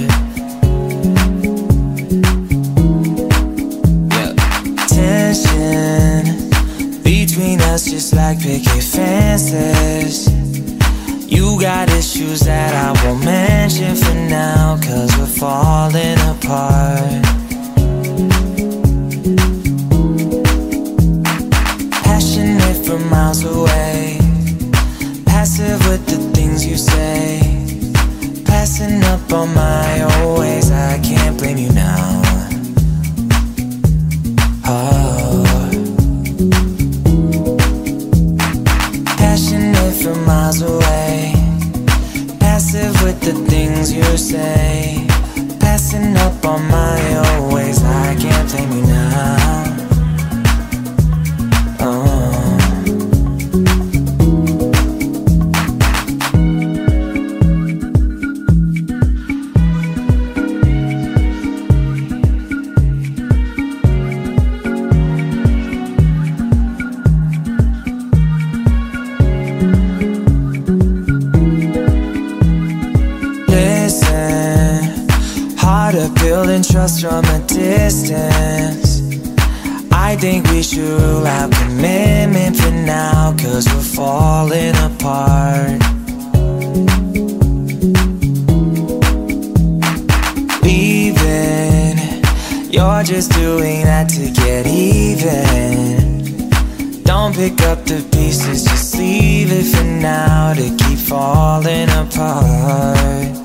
Yeah. Tension between us just like picket fences. You got issues that I won't mention for now, 'cause we're falling apart. Passionate from miles away, passive with the things you say, passing up on my old ways. I can't blame you now. Oh. Passionate from miles away, passive with the things you say, passing up on my old ways. I can't blame you now. Building trust from a distance. I think we should rule out commitment for now, 'cause we're falling apart. Leaving, you're just doing that to get even. Don't pick up the pieces, just leave it for now to keep falling apart.